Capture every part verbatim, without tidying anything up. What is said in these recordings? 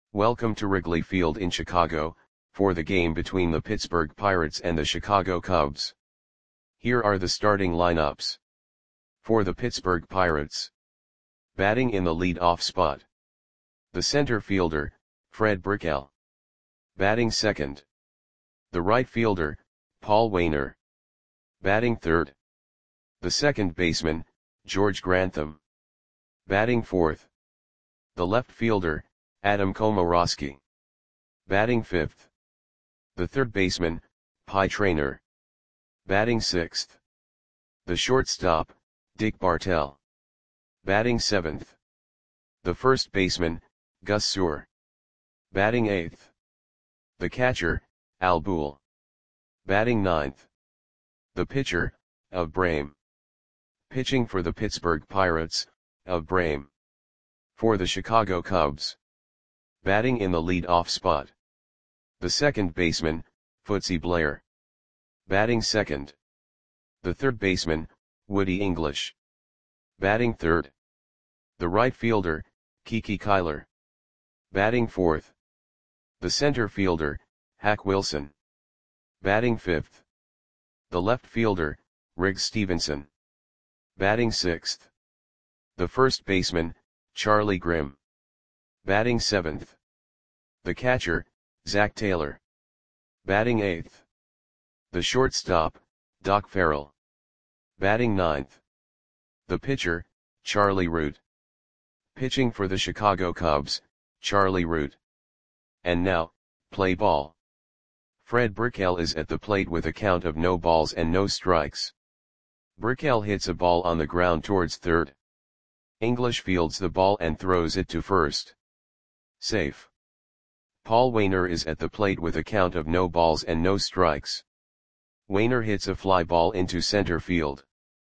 Welcome to Wrigley Field in Chicago, for the game between the Pittsburgh Pirates and the Chicago Cubs. Here are the starting lineups. For the Pittsburgh Pirates. Batting in the lead-off spot. The center fielder, Fred Brickell. Batting second. The right fielder, Paul Waner. Batting third. The second baseman, George Grantham. Batting fourth. The left fielder, Adam Komoroski. Batting fifth. The third baseman, Pie Traynor. Batting sixth. The shortstop, Dick Bartell. Batting seventh. The first baseman, Gus Suhr. Batting eighth. The catcher, Al Boole. Batting ninth. The pitcher, Ove Brame. Pitching for the Pittsburgh Pirates, Ove Brame. For the Chicago Cubs. Batting in the lead-off spot. The second baseman, Footsy Blair. Batting second. The third baseman, Woody English. Batting third. The right fielder, Kiki Kyler. Batting fourth. The center fielder, Hack Wilson. Batting fifth. The left fielder, Riggs Stephenson. Batting sixth. The first baseman, Charlie Grimm. Batting seventh. The catcher, Zach Taylor. Batting eighth. The shortstop, Doc Farrell. Batting ninth. The pitcher, Charlie Root. Pitching for the Chicago Cubs, Charlie Root. And now, play ball. Fred Brickell is at the plate with a count of no balls and no strikes. Brickell hits a ball on the ground towards third. English fields the ball and throws it to first. Safe. Paul Waner is at the plate with a count of no balls and no strikes. Waner hits a fly ball into center field.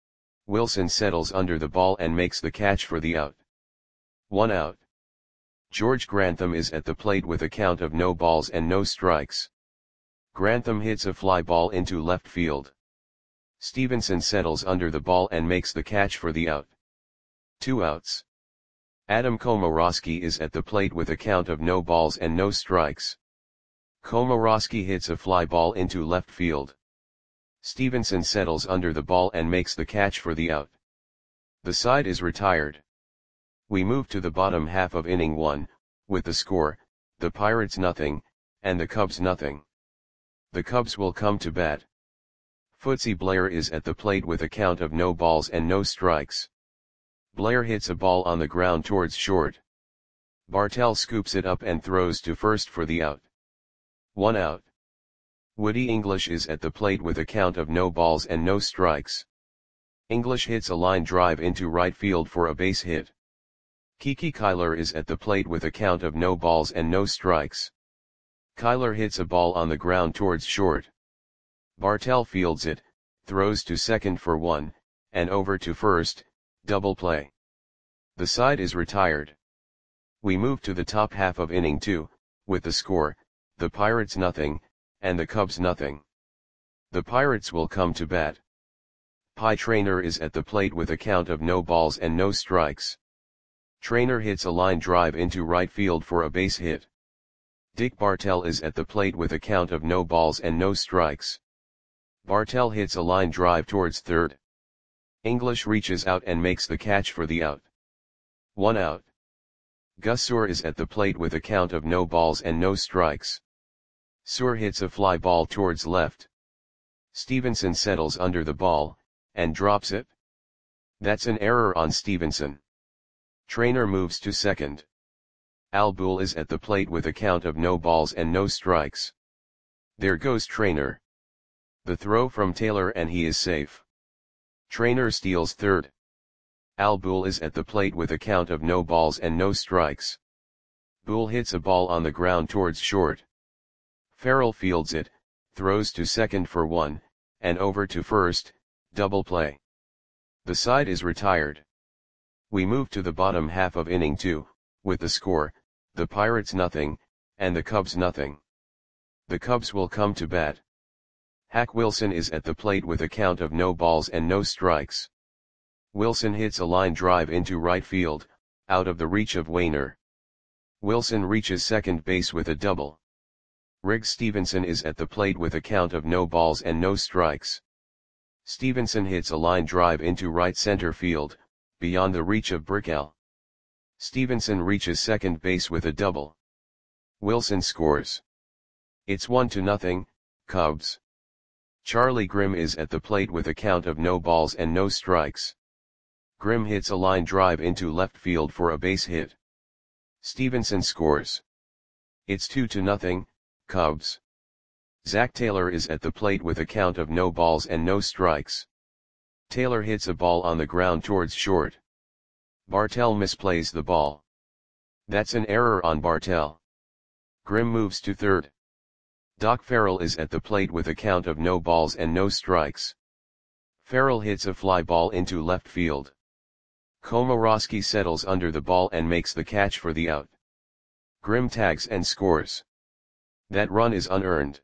Wilson settles under the ball and makes the catch for the out. One out. George Grantham is at the plate with a count of no balls and no strikes. Grantham hits a fly ball into left field. Stephenson settles under the ball and makes the catch for the out. Two outs. Adam Komoroski is at the plate with a count of no balls and no strikes. Komoroski hits a fly ball into left field. Stephenson settles under the ball and makes the catch for the out. The side is retired. We move to the bottom half of inning one, with the score, the Pirates nothing, and the Cubs nothing. The Cubs will come to bat. Footsy Blair is at the plate with a count of no balls and no strikes. Blair hits a ball on the ground towards short. Bartell scoops it up and throws to first for the out. One out. Woody English is at the plate with a count of no balls and no strikes. English hits a line drive into right field for a base hit. Kiki Kyler is at the plate with a count of no balls and no strikes. Kyler hits a ball on the ground towards short. Bartell fields it, throws to second for one, and over to first, double play. The side is retired. We move to the top half of inning two, with the score, the Pirates nothing, and the Cubs nothing. The Pirates will come to bat. Pie Traynor is at the plate with a count of no balls and no strikes. Traynor hits a line drive into right field for a base hit. Dick Bartell is at the plate with a count of no balls and no strikes. Bartell hits a line drive towards third. English reaches out and makes the catch for the out. One out. Gus Suhr is at the plate with a count of no balls and no strikes. Suhr hits a fly ball towards left. Stephenson settles under the ball, and drops it. That's an error on Stephenson. Traynor moves to second. Al Boole is at the plate with a count of no balls and no strikes. There goes Traynor. The throw from Taylor and he is safe. Traynor steals third. Al Boole is at the plate with a count of no balls and no strikes. Boole hits a ball on the ground towards short. Farrell fields it, throws to second for one, and over to first, double play. The side is retired. We move to the bottom half of inning two, with the score, the Pirates nothing, and the Cubs nothing. The Cubs will come to bat. Hack Wilson is at the plate with a count of no balls and no strikes. Wilson hits a line drive into right field, out of the reach of Waner. Wilson reaches second base with a double. Riggs Stevenson is at the plate with a count of no balls and no strikes. Stevenson hits a line drive into right center field, beyond the reach of Brickell. Stevenson reaches second base with a double. Wilson scores. It's one to nothing, Cubs. Charlie Grimm is at the plate with a count of no balls and no strikes. Grimm hits a line drive into left field for a base hit. Stevenson scores. It's two to nothing, Cubs. Zach Taylor is at the plate with a count of no balls and no strikes. Taylor hits a ball on the ground towards short. Bartell misplays the ball. That's an error on Bartell. Grimm moves to third. Doc Farrell is at the plate with a count of no balls and no strikes. Farrell hits a fly ball into left field. Komorowski settles under the ball and makes the catch for the out. Grimm tags and scores. That run is unearned.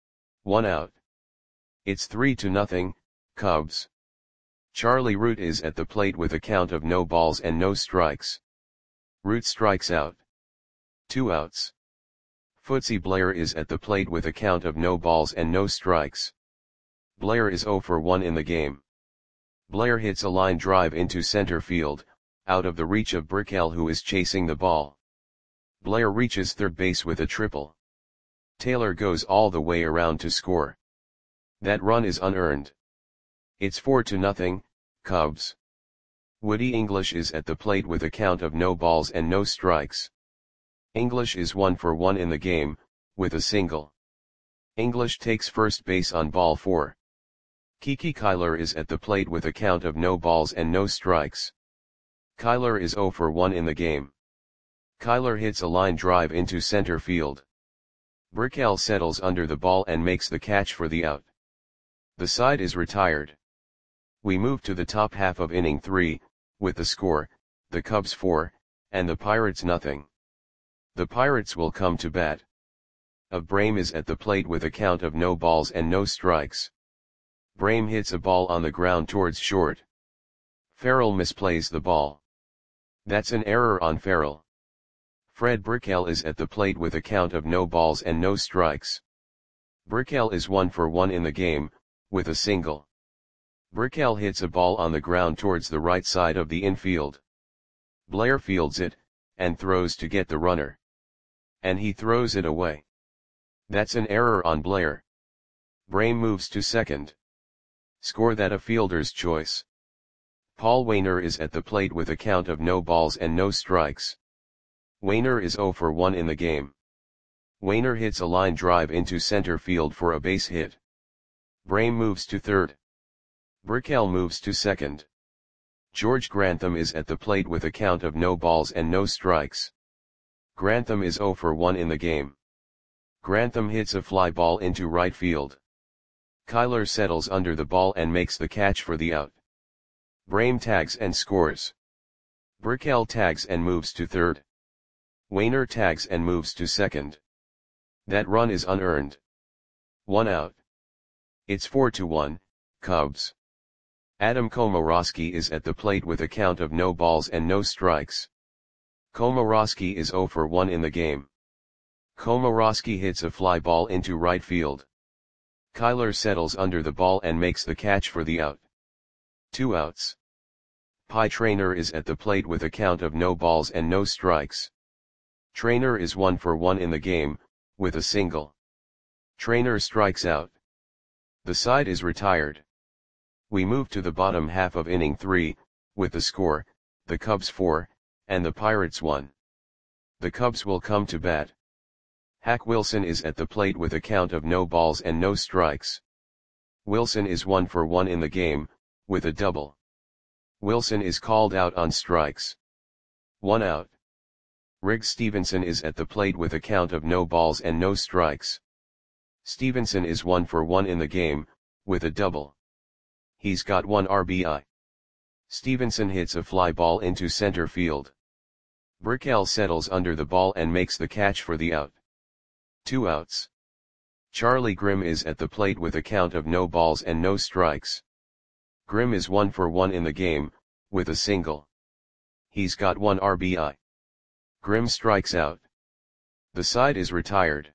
One out. It's three to nothing, Cubs. Charlie Root is at the plate with a count of no balls and no strikes. Root strikes out. Two outs. Footsy Blair is at the plate with a count of no balls and no strikes. Blair is zero for one in the game. Blair hits a line drive into center field, out of the reach of Brickell, who is chasing the ball. Blair reaches third base with a triple. Taylor goes all the way around to score. That run is unearned. It's four to nothing, Cubs. Woody English is at the plate with a count of no balls and no strikes. English is one for one in the game, with a single. English takes first base on ball four. Kiki Kyler is at the plate with a count of no balls and no strikes. Kyler is zero for one in the game. Kyler hits a line drive into center field. Brickell settles under the ball and makes the catch for the out. The side is retired. We move to the top half of inning three, with the score, the Cubs four, and the Pirates nothing. The Pirates will come to bat. Of Brame is at the plate with a count of no balls and no strikes. Brame hits a ball on the ground towards short. Farrell misplays the ball. That's an error on Farrell. Fred Brickell is at the plate with a count of no balls and no strikes. Brickell is one for one in the game, with a single. Brickell hits a ball on the ground towards the right side of the infield. Blair fields it, and throws to get the runner. And he throws it away. That's an error on Blair. Brame moves to second. Score that a fielder's choice. Paul Wainer is at the plate with a count of no balls and no strikes. Wainer is zero for one in the game. Wainer hits a line drive into center field for a base hit. Brame moves to third. Brickell moves to second. George Grantham is at the plate with a count of no balls and no strikes. Grantham is zero for one in the game. Grantham hits a fly ball into right field. Kyler settles under the ball and makes the catch for the out. Brame tags and scores. Brickell tags and moves to third. Wainer tags and moves to second. That run is unearned. One out. It's four to one, Cubs. Adam Komorowski is at the plate with a count of no balls and no strikes. Komorowski is zero for one in the game. Komorowski hits a fly ball into right field. Kyler settles under the ball and makes the catch for the out. Two outs. Pie Traynor is at the plate with a count of no balls and no strikes. Traynor is one for one in the game, with a single. Traynor strikes out. The side is retired. We move to the bottom half of inning three, with the score, the Cubs four, and the Pirates one. The Cubs will come to bat. Hack Wilson is at the plate with a count of no balls and no strikes. Wilson is one for one in the game, with a double. Wilson is called out on strikes. One out. Riggs Stevenson is at the plate with a count of no balls and no strikes. Stevenson is one for one in the game, with a double. He's got one R B I. Stevenson hits a fly ball into center field. Brickell settles under the ball and makes the catch for the out. Two outs. Charlie Grimm is at the plate with a count of no balls and no strikes. Grimm is one for one in the game, with a single. He's got one R B I. Grimm strikes out. The side is retired.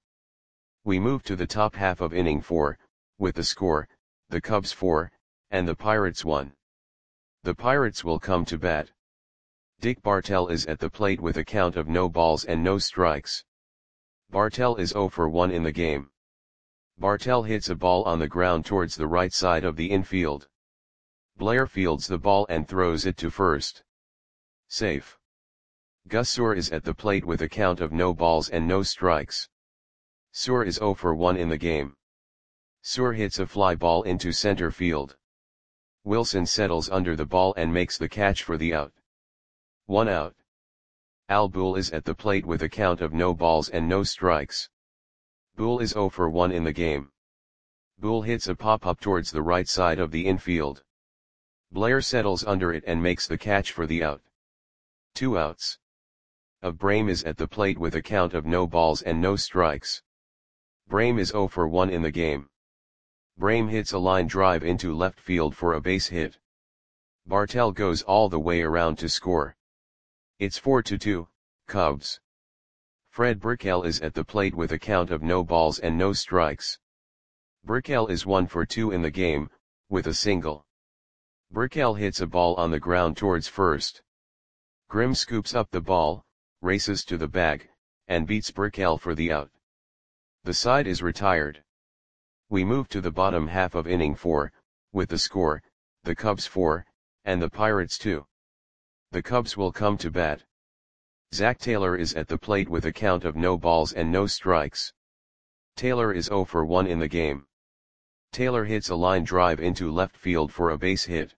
We move to the top half of inning four, with the score, the Cubs four, and the Pirates one. The Pirates will come to bat. Dick Bartell is at the plate with a count of no balls and no strikes. Bartell is zero for one in the game. Bartell hits a ball on the ground towards the right side of the infield. Blair fields the ball and throws it to first. Safe. Gus Suhr is at the plate with a count of no balls and no strikes. Suhr is zero for one in the game. Suhr hits a fly ball into center field. Wilson settles under the ball and makes the catch for the out. One out. Al Boole is at the plate with a count of no balls and no strikes. Boole is zero for one in the game. Boole hits a pop-up towards the right side of the infield. Blair settles under it and makes the catch for the out. Two outs. Of Brame is at the plate with a count of no balls and no strikes. Brame is zero for one in the game. Brame hits a line drive into left field for a base hit. Bartell goes all the way around to score. It's four to two, Cubs. Fred Brickell is at the plate with a count of no balls and no strikes. Brickell is one for two in the game, with a single. Brickell hits a ball on the ground towards first. Grimm scoops up the ball, races to the bag, and beats Brickell for the out. The side is retired. We move to the bottom half of inning four, with the score, the Cubs four, and the Pirates two. The Cubs will come to bat. Zach Taylor is at the plate with a count of no balls and no strikes. Taylor is zero for one in the game. Taylor hits a line drive into left field for a base hit.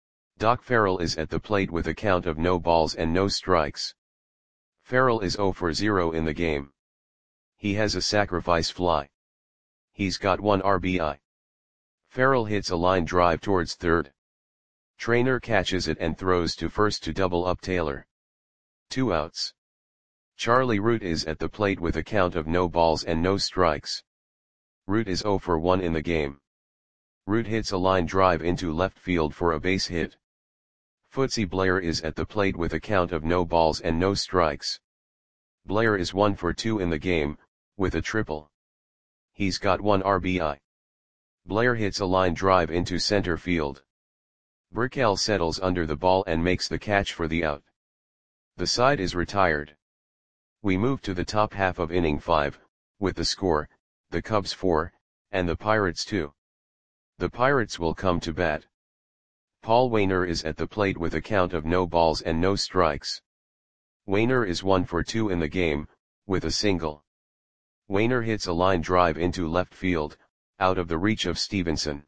Doc Farrell is at the plate with a count of no balls and no strikes. Farrell is zero for zero in the game. He has a sacrifice fly. He's got one R B I. Farrell hits a line drive towards third. Trainer catches it and throws to first to double up Taylor. Two outs. Charlie Root is at the plate with a count of no balls and no strikes. Root is zero for one in the game. Root hits a line drive into left field for a base hit. Footsie Blair is at the plate with a count of no balls and no strikes. Blair is one for two in the game, with a triple. He's got one R B I. Blair hits a line drive into center field. Brickell settles under the ball and makes the catch for the out. The side is retired. We move to the top half of inning five, with the score, the Cubs four, and the Pirates two. The Pirates will come to bat. Paul Waner is at the plate with a count of no balls and no strikes. Waner is one for two in the game, with a single. Waner hits a line drive into left field, out of the reach of Stevenson.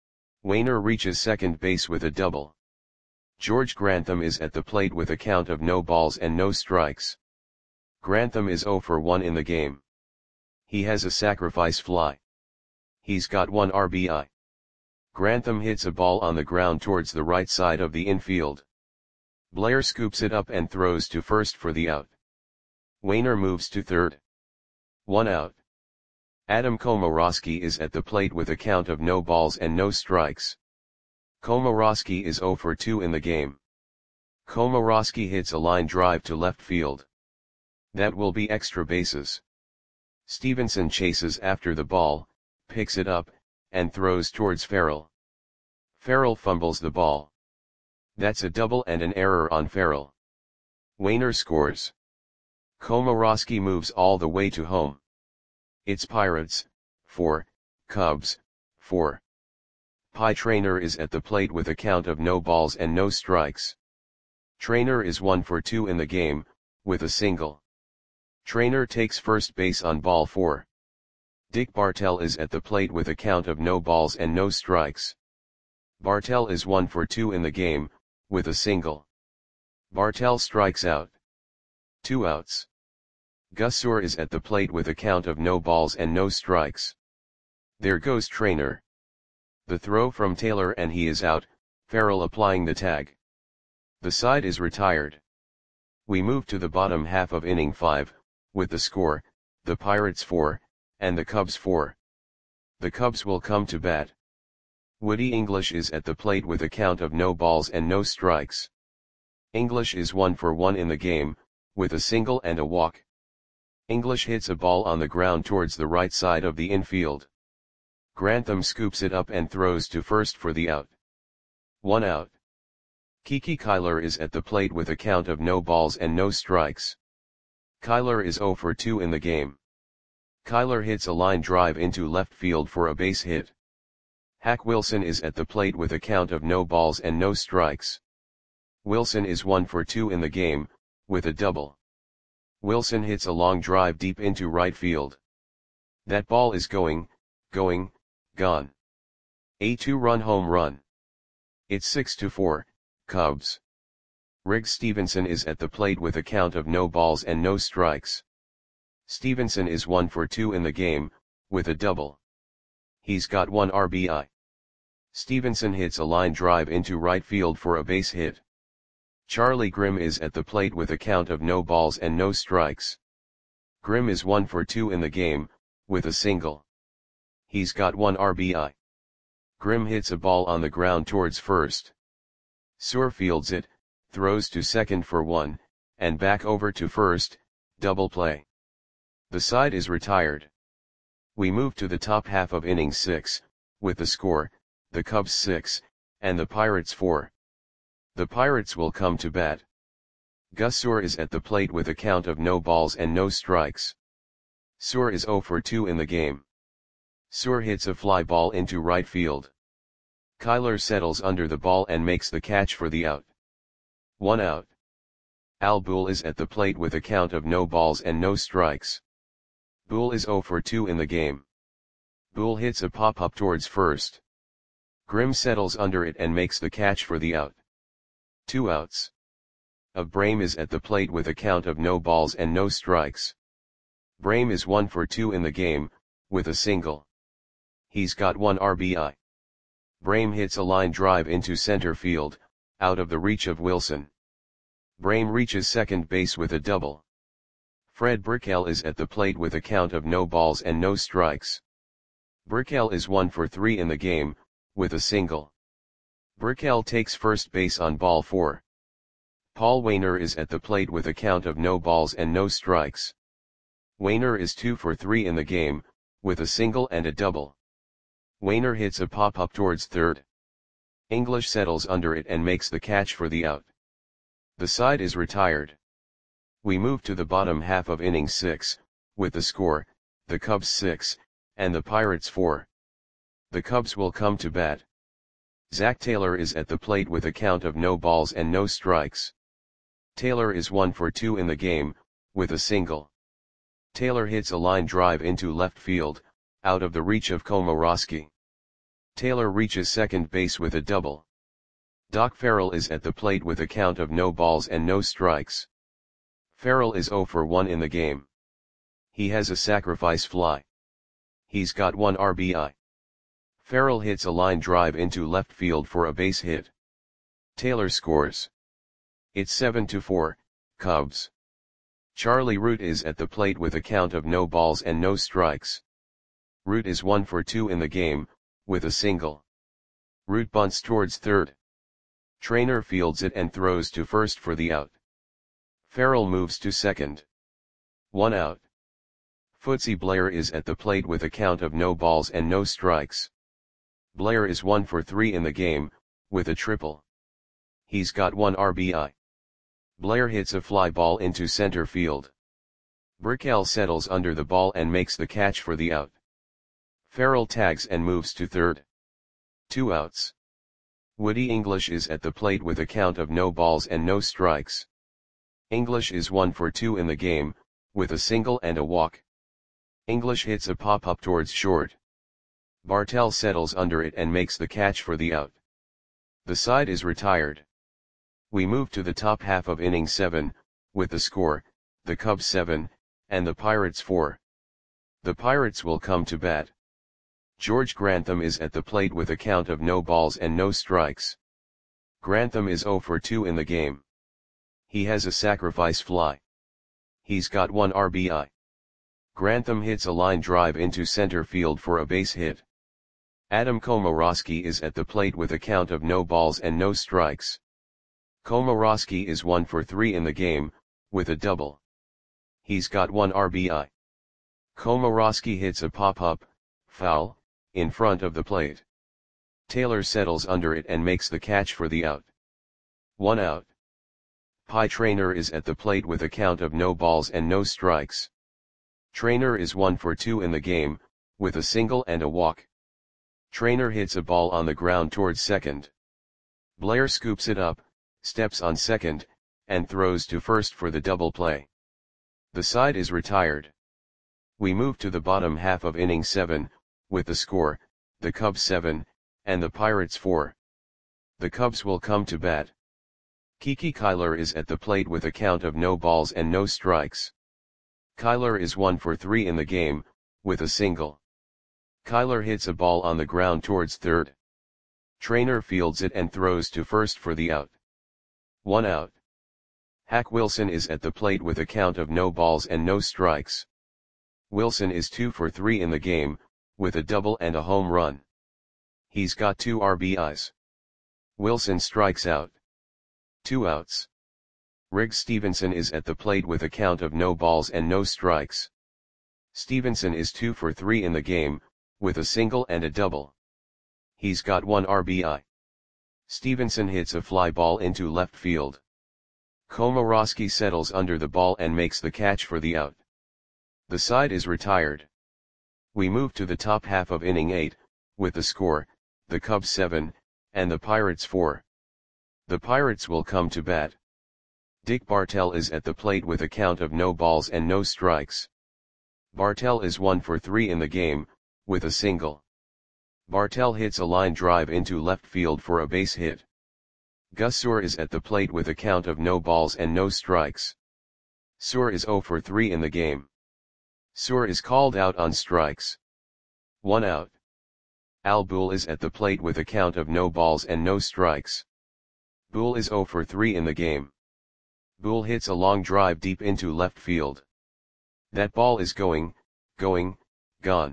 Waner reaches second base with a double. George Grantham is at the plate with a count of no balls and no strikes. Grantham is zero for one in the game. He has a sacrifice fly. He's got one R B I. Grantham hits a ball on the ground towards the right side of the infield. Blair scoops it up and throws to first for the out. Waner moves to third. One out. Adam Komorowski is at the plate with a count of no balls and no strikes. Komorowski is zero for two in the game. Komorowski hits a line drive to left field. That will be extra bases. Stevenson chases after the ball, picks it up, and throws towards Farrell. Farrell fumbles the ball. That's a double and an error on Farrell. Waner scores. Komorowski moves all the way to home. It's Pirates, four, Cubs, four. Pie Trainer is at the plate with a count of no balls and no strikes. Trainer is one for two in the game, with a single. Trainer takes first base on ball four. Dick Bartell is at the plate with a count of no balls and no strikes. Bartell is one for two in the game, with a single. Bartell strikes out. Two outs. Gus Suhr is at the plate with a count of no balls and no strikes. There goes Trainer. The throw from Taylor and he is out, Farrell applying the tag. The side is retired. We move to the bottom half of inning five, with the score, the Pirates four, and the Cubs four. The Cubs will come to bat. Woody English is at the plate with a count of no balls and no strikes. English is one for one in the game, with a single and a walk. English hits a ball on the ground towards the right side of the infield. Grantham scoops it up and throws to first for the out. One out. Kiki Kyler is at the plate with a count of no balls and no strikes. Kyler is zero for two in the game. Kyler hits a line drive into left field for a base hit. Hack Wilson is at the plate with a count of no balls and no strikes. Wilson is one for two in the game, with a double. Wilson hits a long drive deep into right field. That ball is going, going, gone. A two-run home run. It's six to four, Cubs. Riggs Stevenson is at the plate with a count of no balls and no strikes. Stevenson is one for two in the game, with a double. He's got one R B I. Stevenson hits a line drive into right field for a base hit. Charlie Grimm is at the plate with a count of no balls and no strikes. Grimm is one for two in the game, with a single. He's got one R B I. Grimm hits a ball on the ground towards first. Suhr fields it, throws to second for one, and back over to first, double play. The side is retired. We move to the top half of inning six, with the score, the Cubs six, and the Pirates four. The Pirates will come to bat. Gus Suhr is at the plate with a count of no balls and no strikes. Suhr is zero for two in the game. Suhr hits a fly ball into right field. Kyler settles under the ball and makes the catch for the out. One out. Al Boole is at the plate with a count of no balls and no strikes. Boole is zero for two in the game. Boole hits a pop-up towards first. Grimm settles under it and makes the catch for the out. Two outs. Of Brame is at the plate with a count of no balls and no strikes. Brame is one for two in the game, with a single. He's got one R B I. Brame hits a line drive into center field, out of the reach of Wilson. Brame reaches second base with a double. Fred Brickell is at the plate with a count of no balls and no strikes. Brickell is one for three in the game, with a single. Brickell takes first base on ball four. Paul Waner is at the plate with a count of no balls and no strikes. Waner is two for three in the game, with a single and a double. Waner hits a pop-up towards third. English settles under it and makes the catch for the out. The side is retired. We move to the bottom half of inning six, with the score, the Cubs six, and the Pirates four. The Cubs will come to bat. Zach Taylor is at the plate with a count of no balls and no strikes. Taylor is one for two in the game, with a single. Taylor hits a line drive into left field, out of the reach of Komoroski. Taylor reaches second base with a double. Doc Farrell is at the plate with a count of no balls and no strikes. Farrell is zero for one in the game. He has a sacrifice fly. He's got one R B I. Farrell hits a line drive into left field for a base hit. Taylor scores. It's seven to four, Cubs. Charlie Root is at the plate with a count of no balls and no strikes. Root is one for two in the game, with a single. Root bunts towards third. Trainer fields it and throws to first for the out. Farrell moves to second. One out. Footsie Blair is at the plate with a count of no balls and no strikes. Blair is one for three in the game, with a triple. He's got one R B I. Blair hits a fly ball into center field. Brickell settles under the ball and makes the catch for the out. Farrell tags and moves to third. Two outs. Woody English is at the plate with a count of no balls and no strikes. English is one for two in the game, with a single and a walk. English hits a pop-up towards short. Bartell settles under it and makes the catch for the out. The side is retired. We move to the top half of inning seven, with the score, the Cubs seven, and the Pirates four. The Pirates will come to bat. George Grantham is at the plate with a count of no balls and no strikes. Grantham is zero for two in the game. He has a sacrifice fly. He's got one R B I. Grantham hits a line drive into center field for a base hit. Adam Komoroski is at the plate with a count of no balls and no strikes. Komoroski is one for three in the game, with a double. He's got one R B I. Komorowski hits a pop-up, foul, in front of the plate. Taylor settles under it and makes the catch for the out. One out. Pie Traynor is at the plate with a count of no balls and no strikes. Traynor is one for two in the game, with a single and a walk. Traynor hits a ball on the ground towards second. Blair scoops it up, steps on second, and throws to first for the double play. The side is retired. We move to the bottom half of inning seven, with the score, the Cubs seven, and the Pirates four. The Cubs will come to bat. Kiki Kyler is at the plate with a count of no balls and no strikes. Kyler is one for three in the game, with a single. Kyler hits a ball on the ground towards third. Traynor fields it and throws to first for the out. One out. Hack Wilson is at the plate with a count of no balls and no strikes. Wilson is two for three in the game, with a double and a home run. He's got two R B Is. Wilson strikes out. Two outs. Riggs Stevenson is at the plate with a count of no balls and no strikes. Stevenson is two for three in the game, with a single and a double. He's got one R B I. Stevenson hits a fly ball into left field. Komorowski settles under the ball and makes the catch for the out. The side is retired. We move to the top half of inning eight, with the score, the Cubs seven, and the Pirates four. The Pirates will come to bat. Dick Bartell is at the plate with a count of no balls and no strikes. Bartell is one for three in the game, with a single. Bartell hits a line drive into left field for a base hit. Gus Suhr is at the plate with a count of no balls and no strikes. Suhr is zero for three in the game. Suhr is called out on strikes. One out. Al Boole is at the plate with a count of no balls and no strikes. Boole is zero for three in the game. Boole hits a long drive deep into left field. That ball is going, going, gone.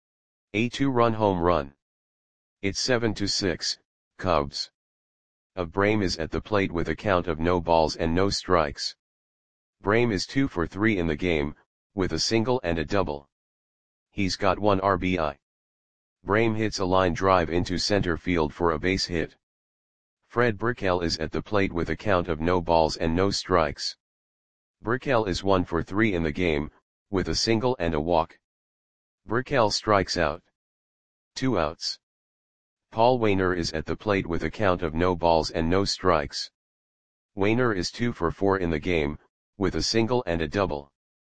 A two-run home run. It's seven to six, Cubs. Of Brame is at the plate with a count of no balls and no strikes. Brame is two for three in the game, with a single and a double. He's got one R B I. Brame hits a line drive into center field for a base hit. Fred Brickell is at the plate with a count of no balls and no strikes. Brickell is one for three in the game, with a single and a walk. Brickell strikes out. Two outs. Paul Waner is at the plate with a count of no balls and no strikes. Waner is two for four in the game, with a single and a double.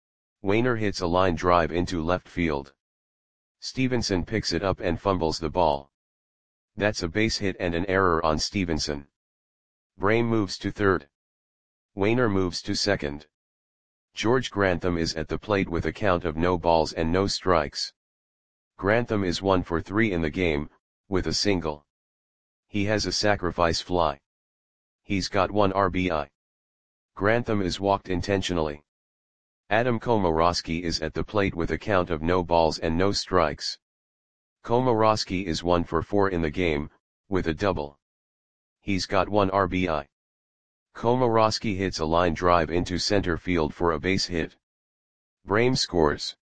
Waner hits a line drive into left field. Stevenson picks it up and fumbles the ball. That's a base hit and an error on Stevenson. Brame moves to third. Waner moves to second. George Grantham is at the plate with a count of no balls and no strikes. Grantham is one for three in the game, with a single. He has a sacrifice fly. He's got one R B I. Grantham is walked intentionally. Adam Komorowski is at the plate with a count of no balls and no strikes. Komorowski is one for four in the game, with a double. He's got one R B I. Komorowski hits a line drive into center field for a base hit. Brame scores.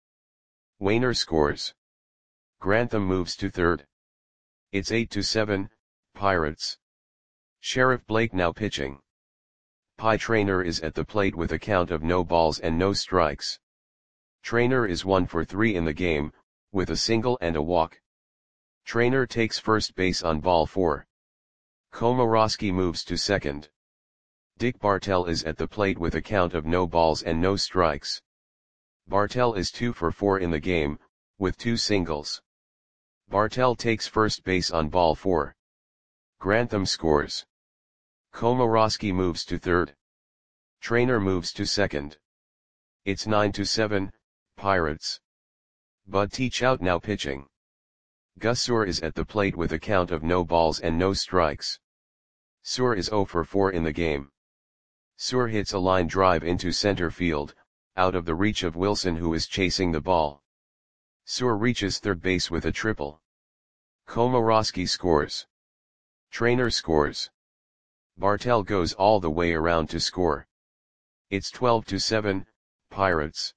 Waner scores. Grantham moves to third. It's eight to seven, Pirates. Sheriff Blake now pitching. Pie Traynor is at the plate with a count of no balls and no strikes. Traynor is one for three in the game, with a single and a walk. Traynor takes first base on ball four. Komorowski moves to second. Dick Bartell is at the plate with a count of no balls and no strikes. Bartell is two for four in the game, with two singles. Bartell takes first base on ball four. Grantham scores. Komorowski moves to third. Traynor moves to second. It's nine to seven, Pirates. Bud Teachout now pitching. Gus Suhr is at the plate with a count of no balls and no strikes. Suhr is zero for four in the game. Suhr hits a line drive into center field, out of the reach of Wilson who is chasing the ball. Suhr reaches third base with a triple. Komorowski scores. Traynor scores. Bartell goes all the way around to score. It's twelve to seven, Pirates.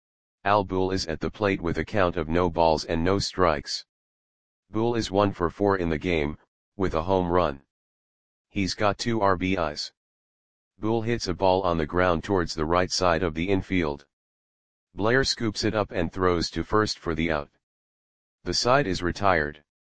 Al Boole is at the plate with a count of no balls and no strikes. Boole is one for four in the game, with a home run. He's got two R B Is. Boole hits a ball on the ground towards the right side of the infield. Blair scoops it up and throws to first for the out. The side is retired.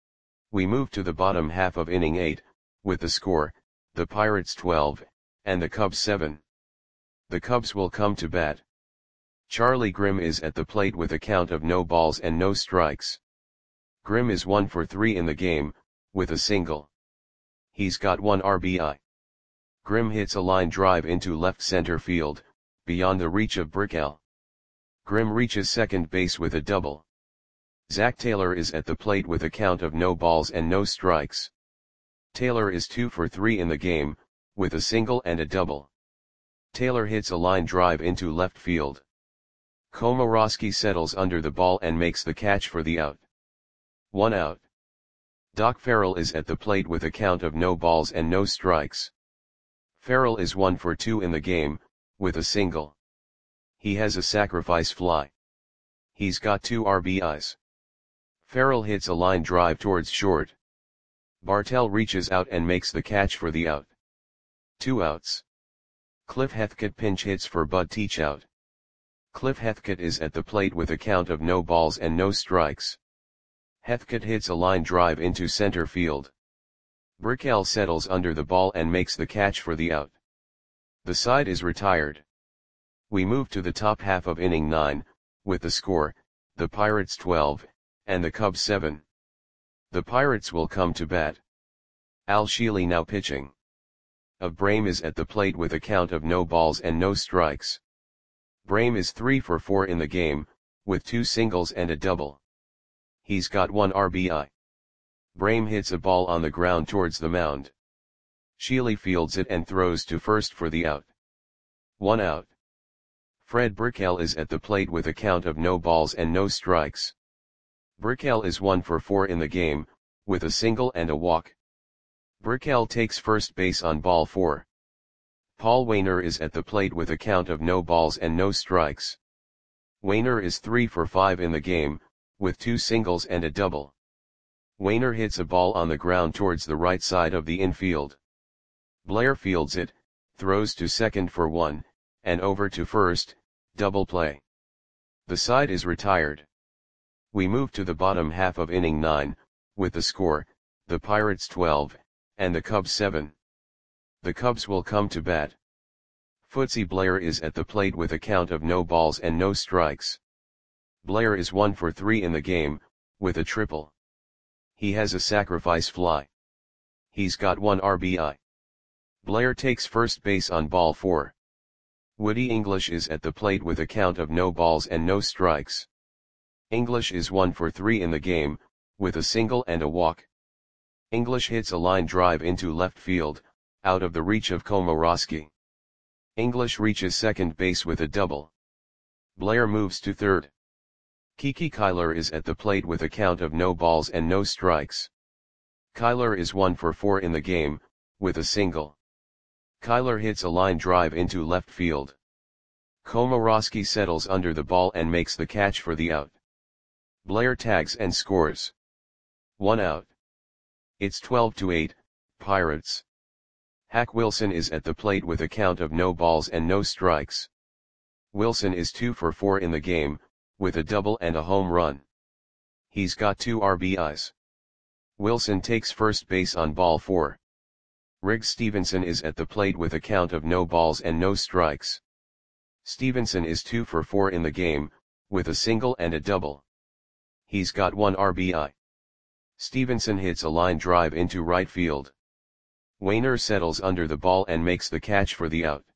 We move to the bottom half of inning eight, with the score, the Pirates twelve, and the Cubs seven. The Cubs will come to bat. Charlie Grimm is at the plate with a count of no balls and no strikes. Grimm is one for three in the game, with a single. He's got one R B I. Grimm hits a line drive into left center field, beyond the reach of Brickell. Grimm reaches second base with a double. Zach Taylor is at the plate with a count of no balls and no strikes. Taylor is two for three in the game, with a single and a double. Taylor hits a line drive into left field. Komorowski settles under the ball and makes the catch for the out. One out. Doc Farrell is at the plate with a count of no balls and no strikes. Farrell is one for two in the game, with a single. He has a sacrifice fly. He's got two R B Is. Farrell hits a line drive towards short. Bartell reaches out and makes the catch for the out. Two outs. Cliff Heathcote pinch hits for Bud Teachout. Cliff Heathcote is at the plate with a count of no balls and no strikes. Heathcote hits a line drive into center field. Brickell settles under the ball and makes the catch for the out. The side is retired. We move to the top half of inning nine, with the score, the Pirates twelve, and the Cubs seven. The Pirates will come to bat. Al Sheely now pitching. Of Brame is at the plate with a count of no balls and no strikes. Brame is three for four in the game, with two singles and a double. He's got one R B I. Brame hits a ball on the ground towards the mound. Sheely fields it and throws to first for the out. One out. Fred Brickell is at the plate with a count of no balls and no strikes. Brickell is one for four in the game, with a single and a walk. Brickell takes first base on ball four. Paul Wainer is at the plate with a count of no balls and no strikes. Wainer is three for five in the game, with two singles and a double. Wainer hits a ball on the ground towards the right side of the infield. Blair fields it, throws to second for one, and over to first, double play. The side is retired. We move to the bottom half of inning nine, with the score, the Pirates twelve, and the Cubs seven. The Cubs will come to bat. Footsie Blair is at the plate with a count of no balls and no strikes. Blair is one for three in the game, with a triple. He has a sacrifice fly. He's got one R B I. Blair takes first base on ball four. Woody English is at the plate with a count of no balls and no strikes. English is one for three in the game, with a single and a walk. English hits a line drive into left field, out of the reach of Komorowski. English reaches second base with a double. Blair moves to third. Kiki Kyler is at the plate with a count of no balls and no strikes. Kyler is one for four in the game, with a single. Kyler hits a line drive into left field. Komorowski settles under the ball and makes the catch for the out. Blair tags and scores. One out. It's twelve to eight, Pirates. Hack Wilson is at the plate with a count of no balls and no strikes. Wilson is two for four in the game, with a double and a home run. He's got two R B Is. Wilson takes first base on ball four. Riggs Stevenson is at the plate with a count of no balls and no strikes. Stevenson is two for four in the game, with a single and a double. He's got one R B I. Stevenson hits a line drive into right field. Wainer settles under the ball and makes the catch for the out.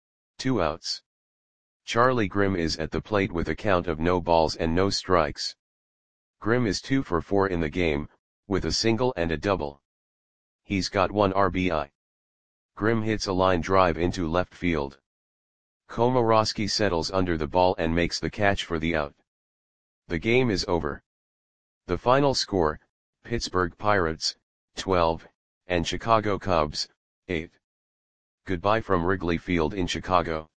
Two outs. Charlie Grimm is at the plate with a count of no balls and no strikes. Grimm is two for four in the game, with a single and a double. He's got one R B I. Grimm hits a line drive into left field. Komorowski settles under the ball and makes the catch for the out. The game is over. The final score, Pittsburgh Pirates, twelve, and Chicago Cubs, eight. Goodbye from Wrigley Field in Chicago.